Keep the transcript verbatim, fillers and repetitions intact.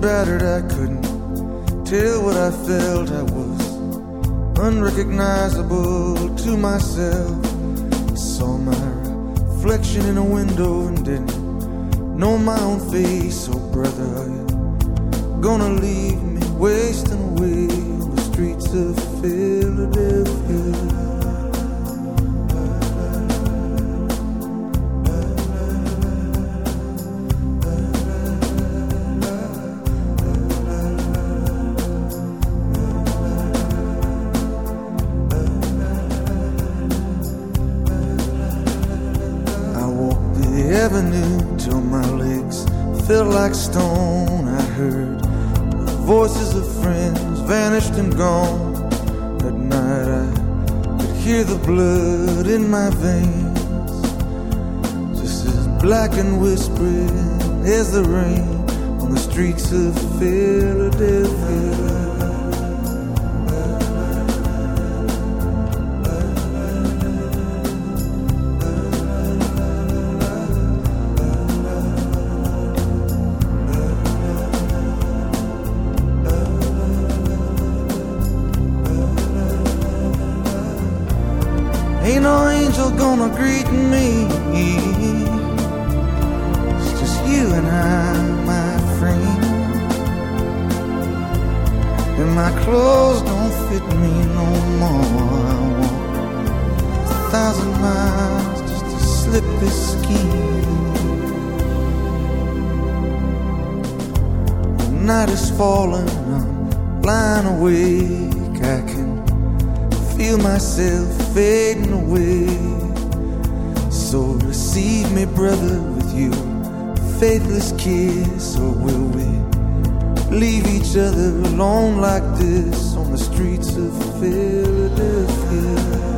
battered, I couldn't tell what I felt. I was unrecognizable to myself. I saw my reflection in a window and didn't know my own face. Oh brother, are you gonna leave me wasting away on the streets of Philadelphia? Avenue till my legs felt like stone. I heard the voices of friends vanished and gone. At night I could hear the blood in my veins, just as black and whispering as the rain on the streets of Philadelphia. Ain't no angel gonna greet me. It's just you and I, my friend. And my clothes don't fit me no more. I walk a thousand miles just to slip this skin. The night is falling, I'm lying awake. I can feel myself fading away. So receive me, brother, with your faithless kiss. Or will we leave each other alone like this on the streets of Philadelphia?